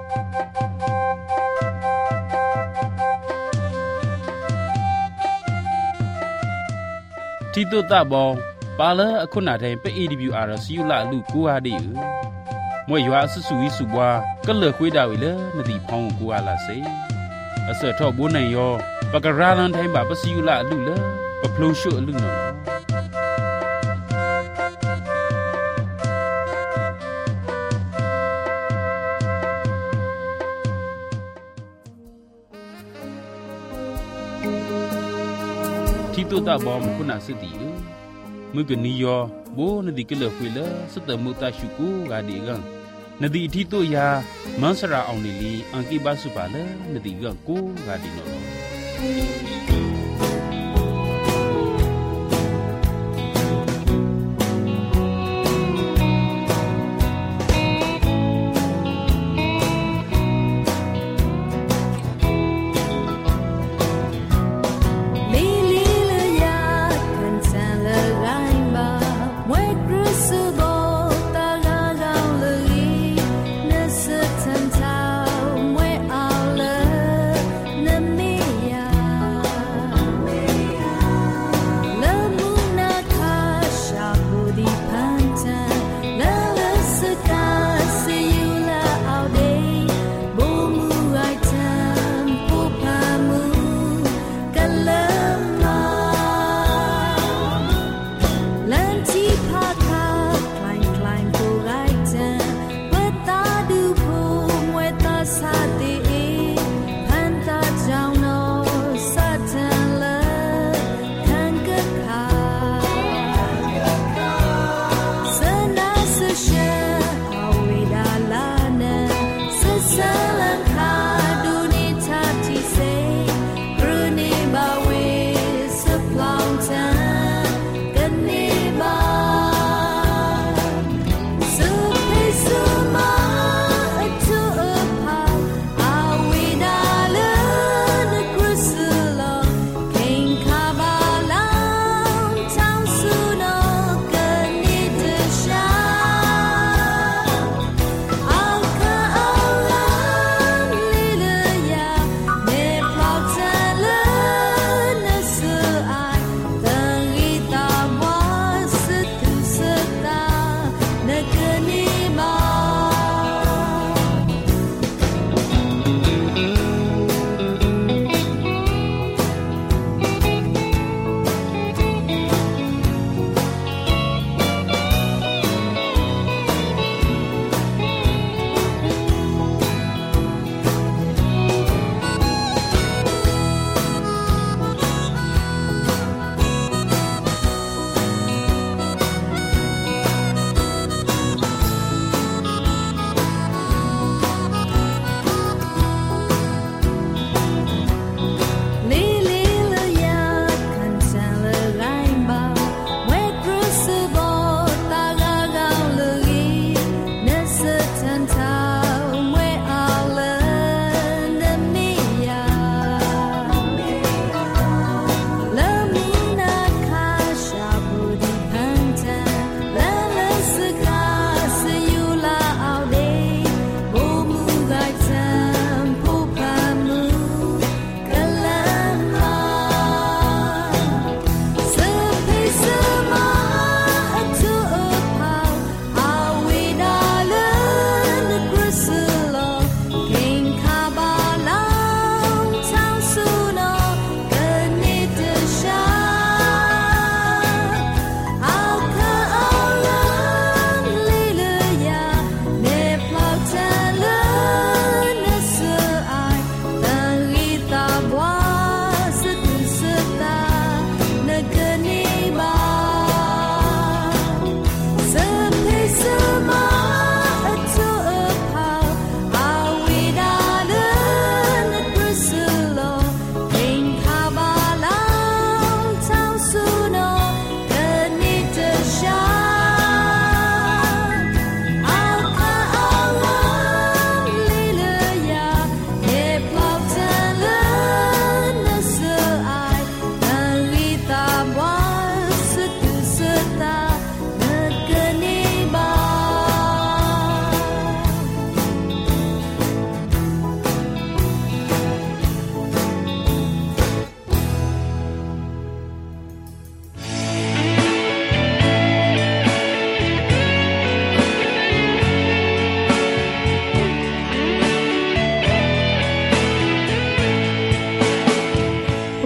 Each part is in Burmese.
ที่ตัวตาบองปาละคุณนาแทนไป AWR สิยุละลูกกูอาดิมวยยัวสุสุวิสุบัวก็เลือกคุยดาวอีเลยนดีพองกูอาลาเซอเสทอบุญนายอปากราลันไทยบาปสิยุละลูเลยปะพลูชุลูนอที่ตัวตาบอมคุณอาสติมือกันนิยอโบนดีก็เลือกคุยเลยสเตมุตาชุกูกาดีกังนดีที่ตัวยามันสระเอาในลีอังกีบาสุบาเลนดีกังกูกาดีโน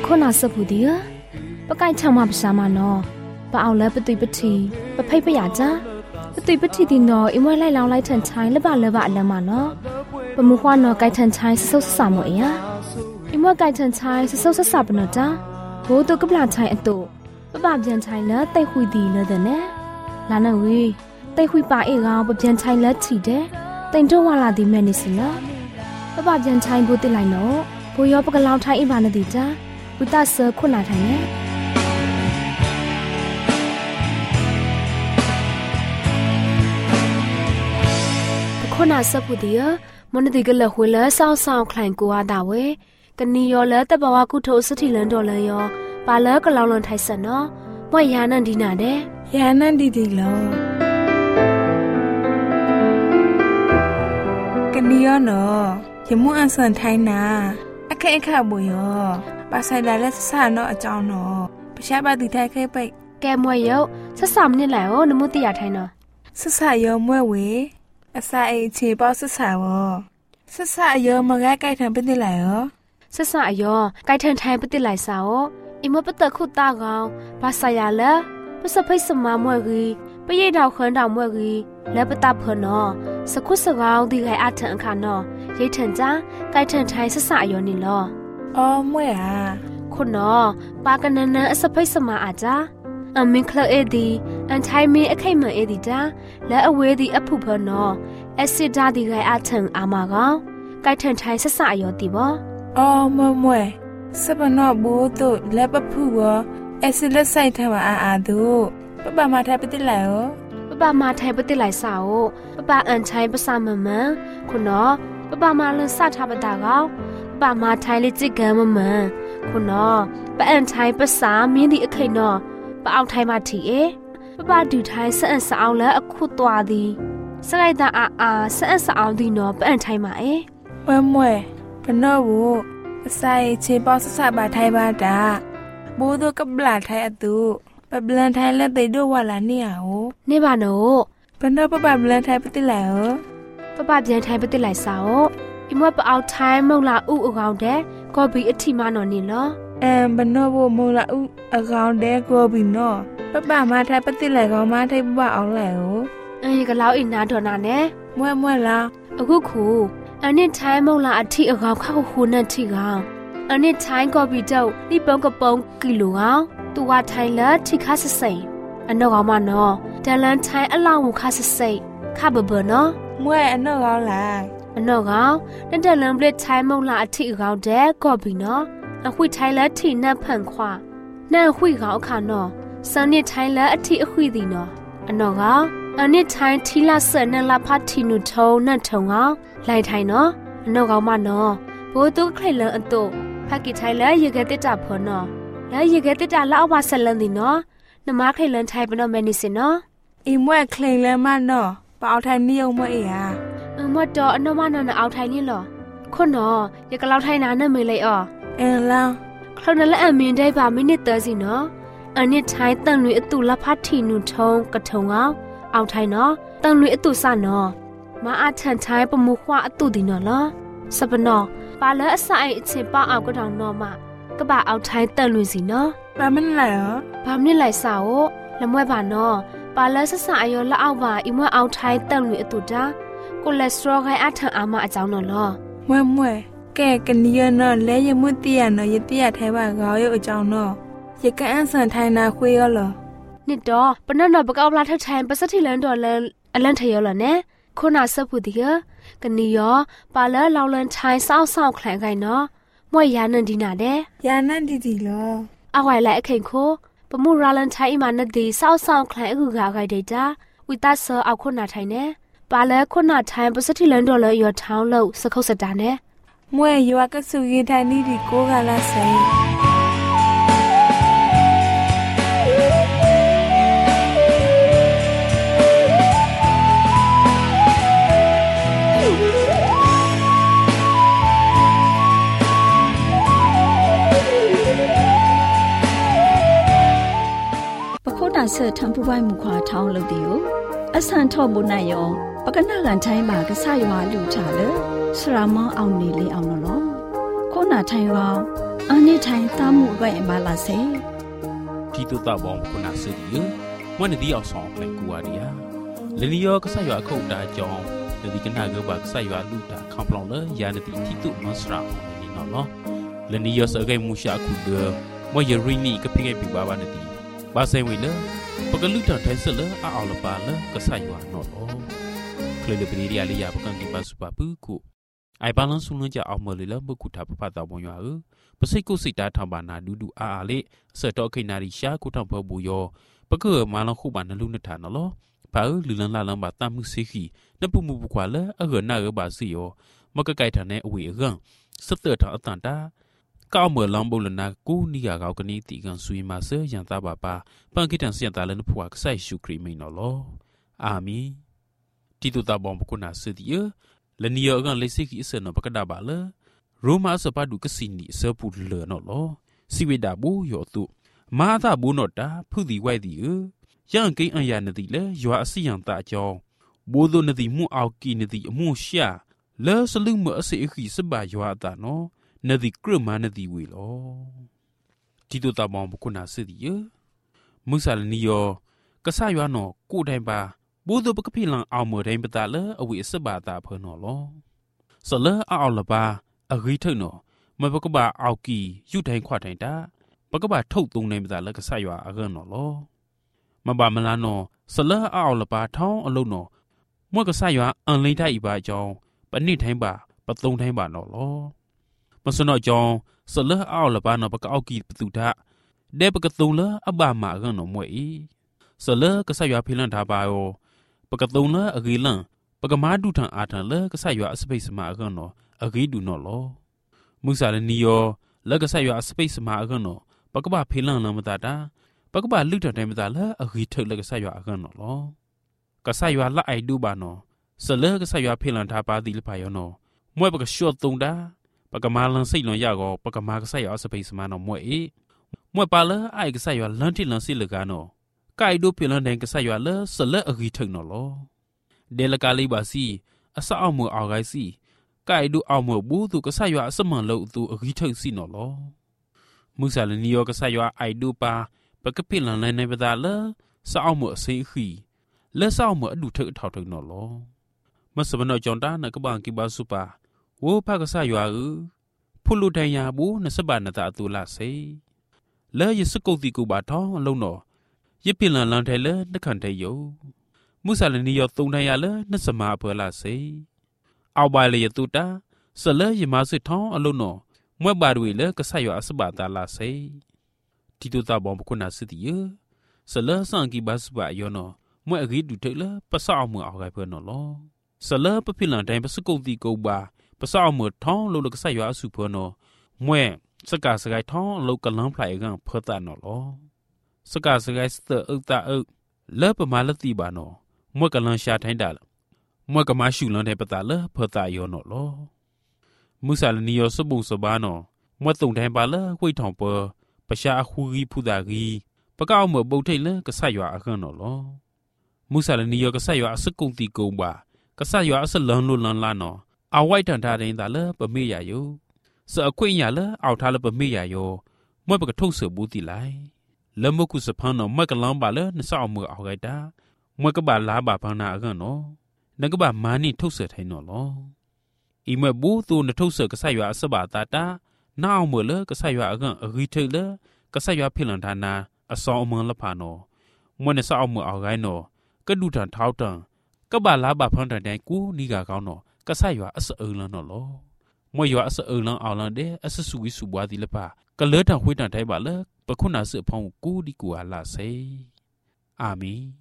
ข้อนาสพูดีปะไก่ช่างมาภาษามานอปะเอาแล้วปะตุยปะทีปะไพ่ปะอยากจ้าปะตุยปะทีดีนออิมวยไล่เราไล่เถินชายละบะอันละมานอปะมือควานอไก่เถินชายสะสามหมดอิมวยไก่เถินชายสะสะปะนอจ้าโหตัวกับหลานชายอันโตปะบาเพียนชายแล้วไต่คุยดีเลยเด้อเน่ลานาวีไต่คุยปาเอกเอาปะเพียนชายแล้วฉีเด้ไต่โตวาลาดีแม่นิสินะปะบาเพียนชายบูติไลโนโบยอปะกะลาวไทยอีบานดีจ้าวิตาเซอร์คุณนาไทยเนี่ยคนน่าสับปุดีมันติกะละหวยละซาวๆคลายกัวดาเวกันนี่ยอละแต่บอกว่ากูโทสติลันดอเลยยอปาละกะลาวลอนไทยสะเนาะบ่ยานันดีนาเด้ยานันดีๆลอกันนี่ยอเนาะยมุอันสันไทยนาอะแค่บุยอปาไซดาและสะเนาะอจองเนาะปะชะบาติไทยเคยไปแกมวยยอสะสามนี่แหละโอนมุติยาไทยเนาะสะสะยอมวยเวอาศัยเชปอสสาวสสะยอมาไกลๆทางเป็นที่ไหนสสะยอไกลทางไทยเป็นที่ไหนสาวอิมปะตะคุตากาวภาษายาละปะสะไพสมามวยกีปะเยดาวเขินดาวมวยกีและปะตาเพนอสกุสกาวดีไกอาถังคานอเยถันจ้าไกลทางไทยสสะยอนี่ลออ๋อมวยคุณนอปากันนันอสะไพสมาอาจ้าအမင်ခလအေဒီအန်ထိုင်မီအခိမအေဒီတာလဲအဝေးဒီအဖုဖနောအက်စစ်ဒါဒီဂိုင်အထန်အာမာကောကိုက်ထန်ထိုင်ဆဆအယောတီဘောအော်မွဲစပနောဘူတုလဲပဖုဘောအက်စစ်လက်ဆိုင်ထမအာတုပပမထိုင်ပတိလိုက်ယောပပမထိုင်ပတိလိုက်စာအိုပပအန်ထိုင်ပစမမန်ခုနောပပမလစထပတာကောပပမထိုင်လေจิกံမမန်ခုနောပအန်ထိုင်ပစာမင်းဒီအခိနောปะเอาไทยมาทีปะปะดูไทยสะอันสะเอาแล้วอะคุตัวดีสะไกตาอาสะอันสะเอาดีเนาะปะอันไทยมามวยปะเนาะบูอาศัยเชปอสสะบาไทยบาดาบูโตกับหลาไทยอะตุปะบลันไทยแล้วติโดวาลาเนี่ยโหนี่บาโนปะเนาะปะบลันไทยปะติแล้วปะปะเปียนไทยปะติไหลสาวอิมวะปะเอาไทยมองลาอุอากาวเดก็บีอธิมาโนนี่เนาะบนโนโบโมลาอุอากาวเดโกบินอปะปะมาไทยปะติไหลก็มาไทยปะเอาแล้วกะลาวอินาดอนาเนมวยลาအခုခုအနစ်ထိုင်းမုံလာအထိအကောင်ခါခုနဲ့ထိကောင်အနစ်ထိုင်းကော်ပီတော့ဒီပုံကပုံကီလိုကောင်သူဝထိုင်းလာထိခါဆစိန်အနောကောင်မနော်တလန်ထိုင်းအလောင်းကိုခါဆစိန်ခဘဘနော်မွဲအနောကောင်လားအနောကောင်တလန်ပလက်ထိုင်းမုံလာအထိအကောင်တဲ့ကော်ပီနော်အခုထိုင်းလာထိနတ်ဖန်ခွာနတ်ခွေကောင်အခါနော်စနစ်ထိုင်းလာအထိအခွေဒီနော်အနောကောင်အနစ်ထိုင်းထီလာဆန်နလာဖတ်တီနုထုံနတ်ထုံကောင်လိုက်ထိုင်နော်အနောကောင်မနော်ဘိုးတုခိုင်လန်အတုဖက်ကိထိုင်လဲရေကဲတက်တာဖော်နော်လဲရေကဲတက်တာလောက်ပါဆက်လန်ဒီနော်နမခိုင်လန်ထိုင်ပနော်မဲနီစင်နော်အိမွဲ့ခိုင်လန်မနော်ပေါထိုင်နီယုံမအေးဟာမတ်တော့အနောမနော်အောက်ထိုင်နေလောခွနော်ရေကလောက်ထိုင်နာနဲ့မေးလိုက်အော်လောခလနလအမင်းတဲ့ပါမိနစ်30စီနော်အနစ်ထိုင်တန်လွေအတူလဖတ်တီနုထုံကထုံအောင်အောက်ထိုင်နော်တန်လွေအတူစနော်မအားထန်ထိုင်ပမှုခွာအတူဒီနော်လားစပနော်ပါလဲအဆိုင်အချင်ပါအောင်ကတောင်နော်မကပအောက်ထိုင်တန်လွေစီနော်ဘာမင်းလိုက်ရောဘာမင်းလိုက်စာကိုလမွဲပါနော်ပါလဲဆဆအယောလက်အောက်ပါအမွဲအောက်ထိုင်တန်လွေအတူတာကိုလက်စထရောဂိုင်းအထန်အာမအကြောင်းနော်လောမွဲကဲကနီယနော်လဲရမှုတီရနော်ယတိရထဲပါကောရုပ်အကြောင်းနော်ရကန်အန်ဆန်ထိုင်နာခွေရောလောနှစ်တော့ပနနော်ပကောက်လာထထိုင်ပစတိလန်တော်လန်အလန်ထရောလောနဲခုနာဆပ်ဖူဒီကနီယောပါလဲလောင်လန်ထိုင်ဆောက်ဆောက်ခလန်ခိုင်နော်မွေယာနန်ဒီနာတဲ့ယာနန်ဒီလောအဝိုင်လိုက်အခင်ခိုပမှုရာလန်ထိုင်အမနဒီဆောက်ဆောက်ခလန်အခုကခိုင်ဒေတာဝိတဆာအခုနာထိုင်နေပါလဲခုနာထိုင်ပစတိလန်တော်လရောထောင်းလို့စခုတ်စတာနဲ့မွေရွာကဆူရင်ထိုင်နီဒီကိုကလာဆိုင်เสือทำผู้ไว้มุขวาท้องเราดิวอสันทอบุญนายองปกนากันใช้มากระซ่ายว่าลู่ชาเลสรามองเอานี่เลยเอาเนาะโคนาไทยว่าอအာနေထိုင်သားမှုပဲအမလာစေတီတူတာဘောခုနာစီဒီမွန်းဒီအောင်ဆောင်ပြန်ကူရီယာလနီယောကဆရွာခုတ်တာကြောင်းဒီကနာကဘာကဆရွာလူတာခေါပလောင်လယာနတီတီတူမစရာနီနော်လနီယောစကေမူရှာခုဒမွေရီနီကဖိကေပြပါနတီဘာဆိုင်ဝေလပကလူတန်ထိုင်ဆလအော်လပါလကဆရွာနော်ကလလပရီရီယာလီယာပကန်ကိပါစပပူခုအိုင်ဘာလန်ဆုလွန်ကြအောင်မလီလဘကုတာပပတာဘွန်ရွာပစိတ်ကုစိတ်တာထောင်ပါနာဒူဒူအားလေစတော့ခိနာရီရှာကုထောင်ဖို့ဘူယောပကမာလခုပါနလူနထာနော်ဘာလူလန်လာလန်ပါတမှုစိခိနပုမှုပကွာလအရနာရပါစီယောမကကိုက်ထန်တဲ့အဝေအကန်စတ်တထအတန်တာကောက်မလောင်ဘုလနာကူနီယာကောက်ကနီတီကန်ဆွေမာဆရန်တာပါပါပန်ကိတန်စရန်တာလနဖွာကဆိုင်ရှုခရီမိန်နော်အာမီတီတူတာဘောပကုနာစဒီယလနီယောကန်လက်စိခိအစနပကဒါပါလရိုမာစပါဒုကစီနီစပူလနော်စီဝေဒါဘူယောတုမာသာဘူနောတာဖုဒီဝိုက်ဒီယန်ကိန်းအယာနတိလေရွာအစီယံတာအကြောင်းဘိုးတို့နတိမှုအောက်ကီနတိအမှုရှာလဲစလူမအစီအခီစပါရွာတာနော်နတိကရမနတိဝေလောတီတိုတာမောင်ဘကုနာစစ်ဒီမုဆာလနီယောကဆာရွာနော်ကိုတိုင်ပါဘိုးတို့ပကဖိလန်အောင်မတိုင်းပတာလေအဝေစပါတာဖေနော်လောဆလဲအောက်လပါအဂိထုနော်မပကပါအောက်ကီယူတိုင်းခွာတိုင်းတာပကပါထုတ်သုံးနိုင်ပတာလေကဆာရွာအကနော်လောမဘာမလာနော်ဆလဲအောက်လပါထောင်းအလုံးနော်မွက်ကဆာရွာအန်လိန်ထိုက်ပါအကြောင်းပနစ်ထိုင်းပါပသုံးထိုင်းပါနော်လောမစနောကြောင်းဆလဲအောက်လပါနော်ပကအောက်ကီပတူတာဒဲပကသုံးလအဘာမာကနော်မွဲ့ဤဆလဲကဆာရွာဖိလန်ထားပါယောပကသုံးလအဂီလန်ပကမာဒုထန်အာထန်လေကဆာရွာအစပိတ်စမာအကနော်အဂီဒူနော်လောမုဆာလနီယောလကဆာရွာအစပိတ်စမာအကနော်ပကပဖိလန်လမတာတာပကပလူထန်တိုင်းမတာလေအဂီထုတ်လကဆာရွာအကနော်လောကဆာရွာလက်အိုက်ဒူပါနော်ဆလဲကဆာရွာဖိလန်ထားပါတိလဖာယောနော်မွဲပကရှော့တုံတာပကမာလန်စိတ်လွန်ရကောပကမာကဆာရွာအစပိတ်စမာနော်မွဲ့မွဲ့ပါလေအိုက်ကဆာရွာလန်တိလန်စိလကနော်ကိုက်ဒူဖိလန်တိုင်းကဆာရွာလေဆလဲအဂီထုတ်နော်လောဒေလကလေးပါစီအစအောင်မအော်ဂိုင်းစီကိုက်ဒူအောင်မဘူးသူကဆာရွာအစမန်လို့သူအဂီထုတ်စီနော်လောမုဆာလနီယောကဆာရွာအိုက်ဒူပါပကဖိလန်လည်းနေပဒါလေစအောင်မအစိခီလက်ဆောင်မအဒူထုတ်ထောက်ထုတ်နော်လောမစမနောကြောင့်တာနကပန်ကိပါစုပါဝိုဖကဆာရွာဖုလူတိုင်ယာဘူးနစပါနတာအတူလာစေလဲရစကုတ်တီကူပါထောင်းအလုံးနော်ရပြလန်လန်ထဲလဲနှခန့်တဲ့ယုမုဆာလနီယောသုံးတိုင်ရလဲနှစမအဖွဲလာစေအောက်ပါလေရတူတာဆလဲရမစစ်ထောင်းအလုံးနော်မွဲ့ပါတွေလဲကဆာရွာအစပါတာလာစေတီတူတာဘောပခုနာစစ်တီဆလဲဆန်ကီဘတ်စပါယောနော်မွဲ့အဂီဒူထိလဲပစောက်မှုအောက်ခိုင်ဖွဲနော်လောဆလဲပဖိလန်တိုင်းပစကုတ်တီကုတ်ပါပစောက်မှုထောင်းလို့ကဆာရွာအစုဖွဲနော်မွဲ့စကားစကိုင်ထောင်းလောက်ကလန်းဖလိုက်ကန်ဖတ်တာနော်လောစကားစကိုင်စတအုတ်တာအုတ်လဲပမာလက်တီပါနော်မွဲ့ကလန်းရှာထိုင်းတာမွဲ့ကမရှိလွန်တဲ့ပတာလဲဖတ်တာယောနော်လောမုဆာလနီယောစပုံစဘာနော်မွဲ့တုံတိုင်းပါလဲဝိထောင်ပေါ်ပရှာခူရီဖူတာကြီးပကောက်မပုတ်ထိတ်လဲကဆတ်ရွာအခန့်နော်လောမုဆာလနီယောကဆတ်ရွာအစကုံတီကုံပါကဆတ်ရွာအစလန်လိုလန်လာနော်အဝိုက်တန်ထားတဲ့တာလဲပမေရယောစအခွင့်ရလဲအောက်ထားလဲပမေရယောမွဲ့ပကထုတ်ဆဘူးတီလိုက်လမကုစဖန်းနော်မွဲ့ကလန်းပါလဲနဆောက်မှုအောက်ခိုက်တာမွဲ့ကပါလာပါဖန်းနာအခန့်နော်နကပါမာနိထုတ်ဆထိုင်နော်လောဤမွဲ့ဘူးသူနထုတ်ဆကဆတ်ရွာအစပါတာတာနောက်မလဲကဆတ်ရွာအခန့်အဂီထိတ်လဲကဆတ်ရွာဖိလန်ဌာနာအစောအမန်လဖာနော်မွန်းနဆောက်မှုအောက်ခိုင်းနော်ကဒူထန်ထောက်တန်ကဘာလာဘာဖန်တန်တိုင်းကိုနီကကောင်းနော်ကဆတ်ရွာအစအုံလန်နော်လောမွေရွာအစအုံလန်အောင်လန်တဲ့အစဆူဝီဆူပွားဒီလပါကလဲထန်ခွေးတန်တိုင်းပါလေပခုနာစဖောင်းကိုဒီကူဟာလာစေအာမင်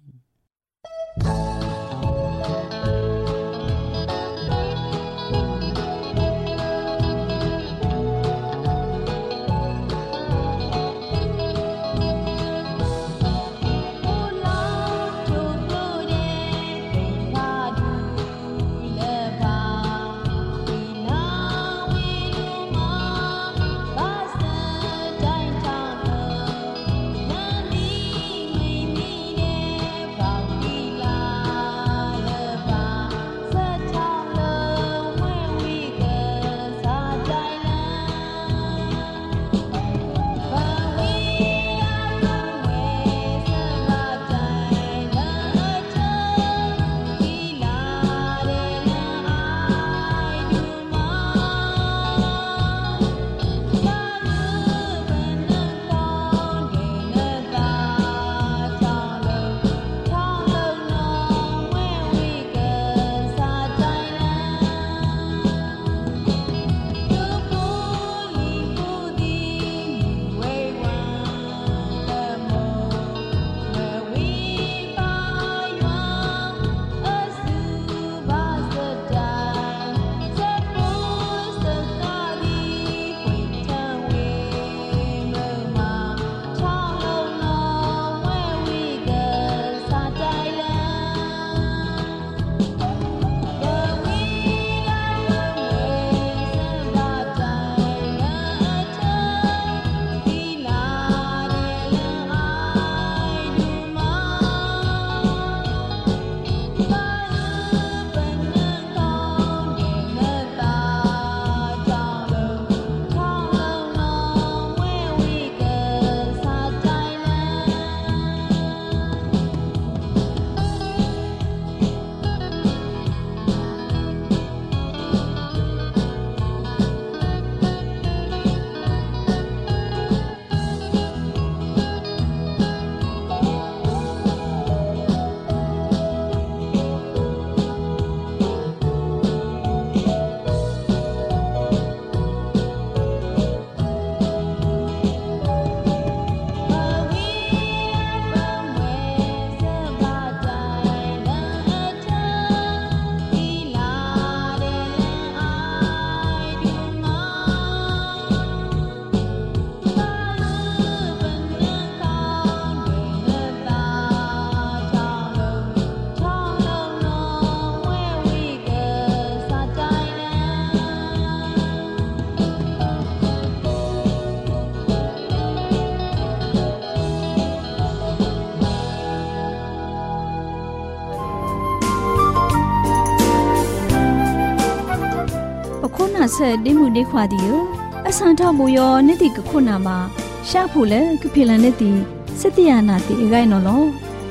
ခုနာဆက်တိမှုတိခွာဒီယအစန်ထဘူယောနိတိကခုနာမှာရှာဖို့လေကဖိလန်နေတီစတယနာတီအဂိုင်နော်လော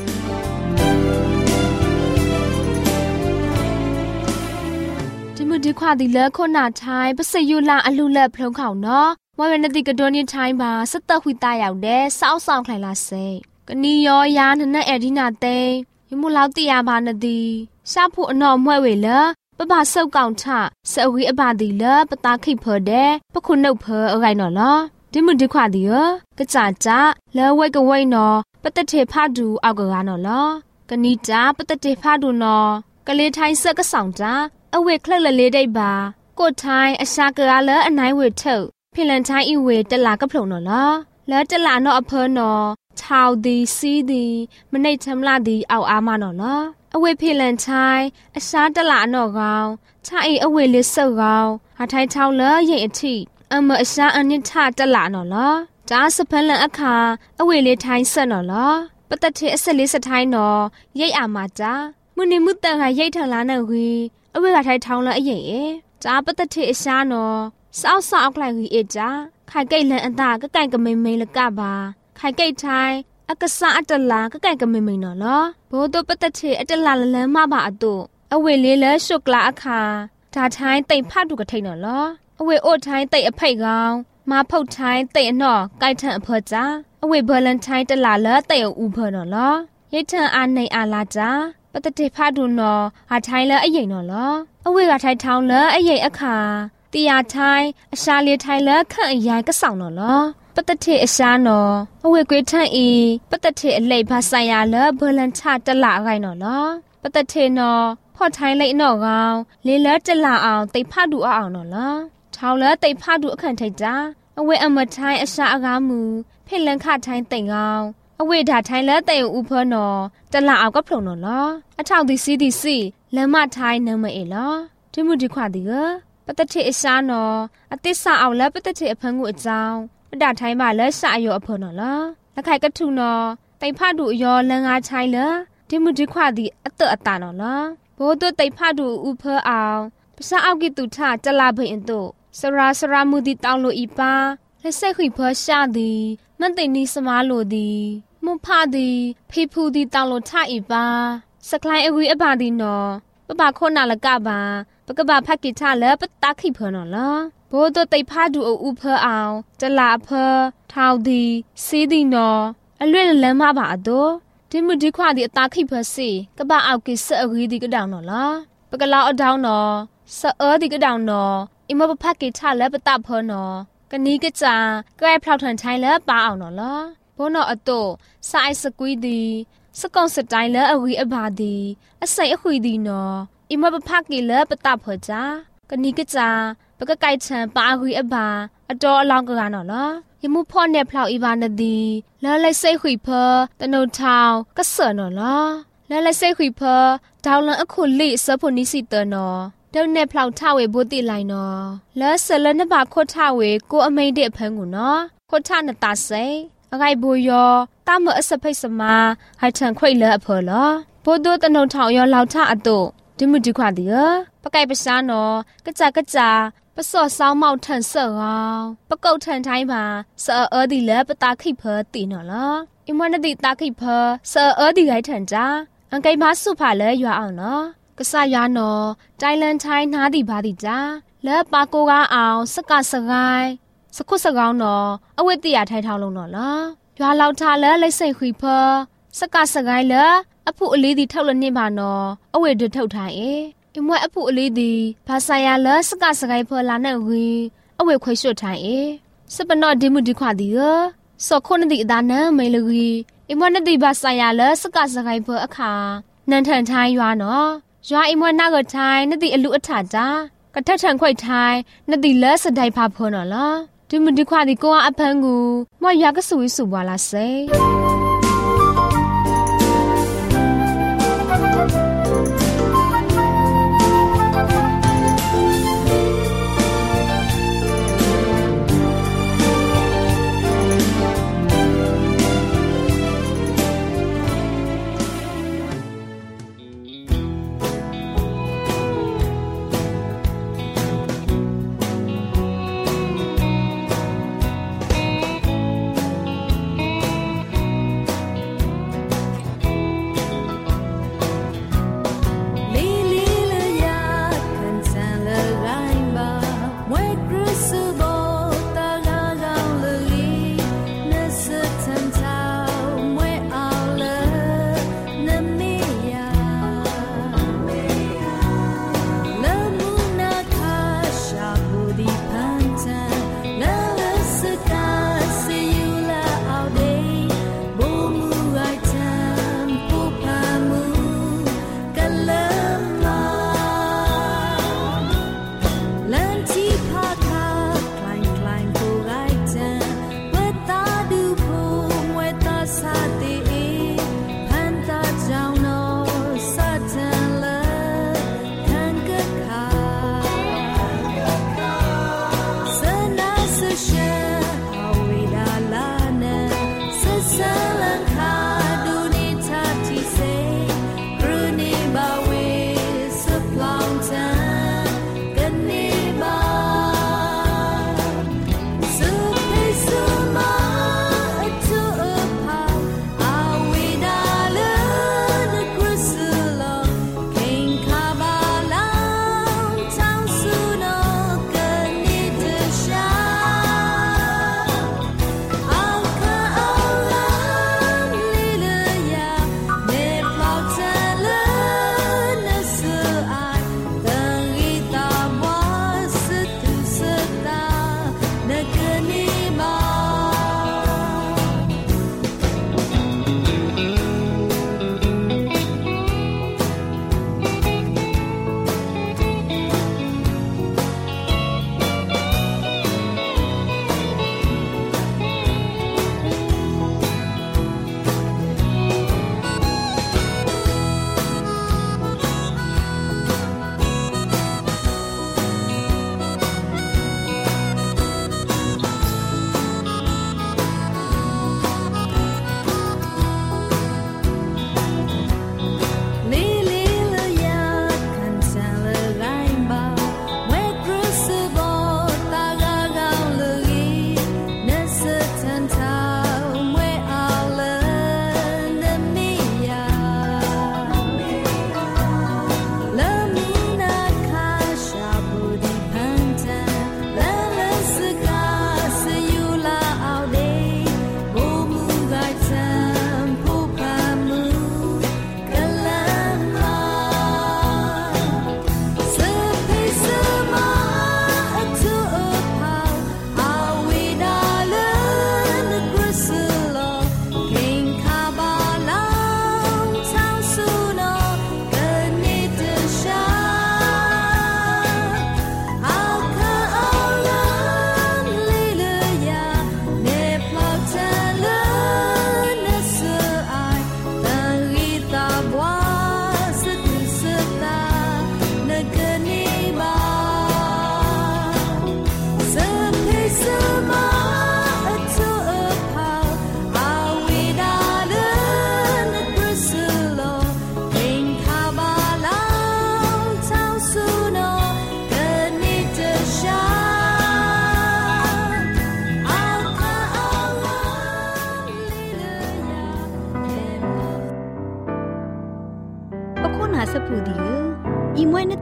ဒီခွာဒီလေခုနာထိုင်းပစယူလာအလူလက်ဖလုံးခေါနော်ဝဝနတိကဒိုနီထိုင်းပါစတခွီတာရောက်တဲ့စောက်ဆောင်ခိုင်လာစေကနီယောယာနနအဒီနာတေယမလောက်တီယာဘာနဒီရှာဖို့အနော်မွဲ့ဝေလပပဆုတ်ကောင်ထစအဝီအပါဒီလပတာခိဖောတဲ့ပခုနှုတ်ဖောအဂိုင်နော်လားဒီမှုဒီခွာဒီယကကြကြလဲဝိတ်ကဝိတ်နော်ပတတေဖာဒူအောက်ကကားနော်လားကနီတာပတတေဖာဒူနော်ကလေးထိုင်းဆက်ကဆောင်တာအဝေခလလလေးတိတ်ပါကိုထိုင်းအရှာကရလအနိုင်ဝေထုတ်ဖိလန်ထိုင်းအဝေတလာကဖလုံနော်လားလဲတလာနော်အဖောနော်ချောက်ဒီစီးဒီမနိတ်ချမလာဒီအောက်အားမနော်လားအဝေဖိလန်ထိုင်းအရှာတလာနော်ကောင်ချအိအဝေလေးစုပ်ကောင်ဟာထိုင်းချောင်းလရဲ့အထိအမအရှာအနစ်ထတလာနော်လားဒါစဖလန်အခါအဝေလေးထိုင်းဆက်နော်လားပတတေအဆက်လေးစထိုင်းနော်ရိတ်အာမာတာမုန်နေမှုတန်ခါရိတ်ထန်လာနော်ဝီအဝေကထိုင်းထောင်းလအရင်จ้าปตติအရှာနော်စောက်ဆောက်လိုက်ကြီးအကြခိုင်ကိတ်လန်အတာကကိုင်ကမိန်မိန်လကပါခိုင်ကိတ်ထိုင်းအကဆာအတလာကကိုင်ကမိန်မိန်နော်လောဘိုးတို့ပတတိအတလာလလန်းမပါအတုအဝေလေးလဲရှုကလာအခါဒါထိုင်းတိတ်ဖတ်တူကထိန်နော်လောအဝေအိုထိုင်းတိတ်အဖိတ်ကောင်မဖုတ်ထိုင်းတိတ်အနော်ကိုက်ထန်အဖော်ကြအဝေဘလန်ထိုင်းတလာလတိတ်အူဖော်နော်လောရိတ်ထန်အာနေအာလာကြပတတိဖတ်တူနော်ဟာထိုင်းလဲအရင်နော်လောအဝေကထိုင်းထောင်းလအရင်အခါတီယာထိုင်းအရှာလေးထိုင်းလခန့်အရိုင်ကဆောင်နော်လောပတတိအရှာနော်အဝေကွေထန့်ဤပတတိအလိပ်ဘာဆိုင်ရလဘလန်ချတလာအခိုင်နော်လောပတတိနော်ဖော့ထိုင်းလိုက်နော်ကောင်လေးလဲတလာအောင်တိတ်ဖတူအောင်နော်လောထောင်းလတိတ်ဖတူအခန့်ထိတ်တာအဝေအမထိုင်းအရှာအကားမူဖိလန်ခထိုင်းတိတ်ကောင်အဝေဓာထိုင်းလဲတိတ်ဥဖောနော်တလာအောင်ကဖုံနော်လောအထောက်ဒီစီဒီစီလမ်းမထိုင်းနမအေလောဒီမှုဒီခွာဒီကပတတိအရှာနော်အတိဆာအောင်လဲပတတိအဖန်းကိုအကြောင်းပဒထိုင်းမှာလဲရှာအယောအဖော်နော်လားလက်ခိုက်ကထုနော်တိတ်ဖတူအယောလန်ငါချိုင်းလဒီမှုဒီခွာဒီအတအတာနော်လားဘိုးတို့တိတ်ဖတူဥဖောအောင်ပစအောက်ကီတူထတလာဘိန်တို့စရာမှုဒီတောင်းလို့ဤပါလက်ဆက်ခွေဖောရှာသည်မန်တိန်နီစမားလို့သည်မုဖသည်ဖေဖူသည်တောင်းလို့ထဤပါစကလိုင်းအဝီအပါဒီနော်ပပခေါနာလကပါပကပဖက်ကိထလပတခိဖောနော်လားဘိုးတို့တိတ်ဖားတူအူဖောအောင်တလာဖောထောက်သည်စီးသည်နော်အလွဲ့လမ်းမပါအတော့ဒီမှုဒီခွာဒီအတာခိဖောစီကပအောက်ကိစအဝီဒီကတောင်နော်လားပကလောက်အတောင်နော်စအောဒီကတောင်နော်အမပဖက်ကိထလပတဖောနော်ကနီးကကြကဲဖောက်ထန်ထိုင်လပါအောင်နော်လားဘိုးနော်အတော့ဆိုင်စကွီဒီစကုံစတိုင်လအဝီအဘာဒီအစိတ်အခွေဒီနော်အမပဖက်ကိလပတဖောကြကနီးကကြပကကိုက်ချန်ပါခွေအဘာအတော်အလောင်းကကနော်လားယမှုဖော့နဲ့ဖလောက်ဤပါနဒီလဲလိုက်စိတ်ခွေဖောတနုထောင်ကဆန်နော်လားလဲလိုက်စိတ်ခွေဖောဒေါလန်အခုလိစဖို့နိစီတနော်ဒေါနဲ့ဖလောက်ထဝေဘိုတိလိုက်နော်လဲဆလနဘာခွတ်ထဝေကိုအမိန်တဲ့ဖန်းကူနော်ခွတ်ထနတာစိအခိုင်ဘူယောတမအစဖိတ်စမာဟိုင်ထန်ခွိလအဖော်လောဘိုတို့တနုထောင်ယောလောက်ထအတုဒီမှုဒီခွာဒီပကိုက်ပရှားနော်ကကြပစော့ဆောင်းမောက်ထန်ဆော့ကောင်ပကုတ်ထန်တိုင်းပါစောအောဒီလဲပတာခိဖောတီနော်လားအမနတိတာခိဖောစောအောဒီဂိုင်ထန်ကြအန်ကိမဆုဖာလဲရွာအောင်နော်ကဆရွာနော်တိုင်လန်ထိုင်းနားဒီပါဒီကြလဲပါကိုကားအောင်စကစကိုင်းစခုစကောင်းနော်အဝိတ္တရထိုင်ထောင်းလုံးနော်လားရွာလောက်ထားလဲလိတ်စိတ်ခွေဖောစကစကိုင်းလဲအဖုအလေးဒီထောက်လနေပါနော်အဝိတ္တထုတ်ထိုင်အမွဲအဖုအလေးဒီဘာဆိုင်ရလဲစကစကိုင်းဖောလာနဲ့ဝီအဝိခွေရွှတ်ထိုင်စပနော့ဒီမှုဒီခွာဒီစောခုနဒီအဒါနမဲလူကြီးအမွဲနဒီဘာဆိုင်ရလဲစကစကိုင်းဖောအခါနန်ထန်ထိုင်းရွာနော်ရွာအမွဲနာကထိုင်းနဒီအလူအထတာကထထန်ခွိထိုင်းနဒီလဲစတိုင်ဖာဖောနော်လားဒီမှုဒီခွာဒီကိုအဖန်းကူမွဲရကဆူဆူပါလားစေ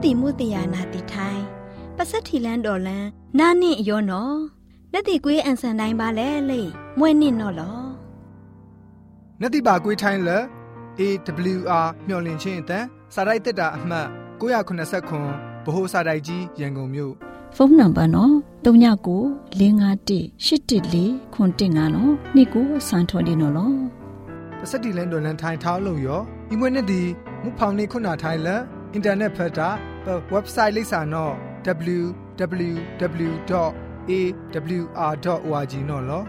ติมุติยานาติไทยปัสสถีแลนดอลันนานิยอนอนาติกุยอันสันไดบาเลเลยมวยนินนอลอนาติบากุยไทยเล AWR မျော်လင့်ခြင်းအတန်းစာရိုက်တက်တာအမှတ်989ဗဟိုစာရိုက်ကြီးရန်ကုန်မြို့ဖုန်းနံပါတ်နော်39951814ခွန်တင်ငါနော်နေ့ကိုစံထော်နေနော်လောပစတိလန်ဒေါ်လန်ထိုင်ထောင်းလို့ရောဒီမွေးနေ့ဒီမူဖောင်နေခုနာထိုင်လန်အင်တာနက်ဖတ်တာ website လိပ်စာနော် www.awr.org နော်လော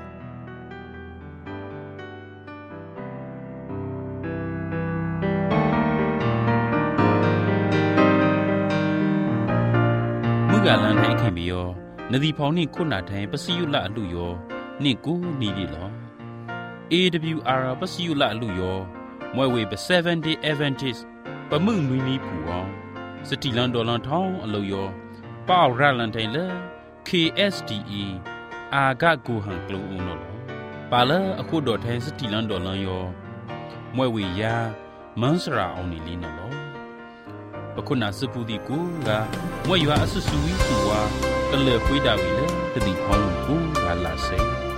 ကလန်ထိုင်ခင်ပြီးရောနဒီဖောင်နိခုနာထိုင်ပစီယုလအလူရောနိကူနီဒီလော AWR ပစီယုလအလူရောမွဲဝေ7 day Adventist ပမှုနွီနီပူအောင်စတီလန်ဒေါ်လန်ထောင်းအလူရောပေါရလန်ထိုင်လေ KSDE အာဂကူဟန်ကလူဦးနော်ပါလာအခုတော်ထိုင်စတီလန်ဒေါ်လန်ရောမွဲဝေယာမန်စရာအောင်နီလီနော်ပခုနာစပူဒီကူကမွေရွာအဆဆူဝီဆူဝါကလေခွေးတာဝီလေတတိဖောင်းကူလာလာစေ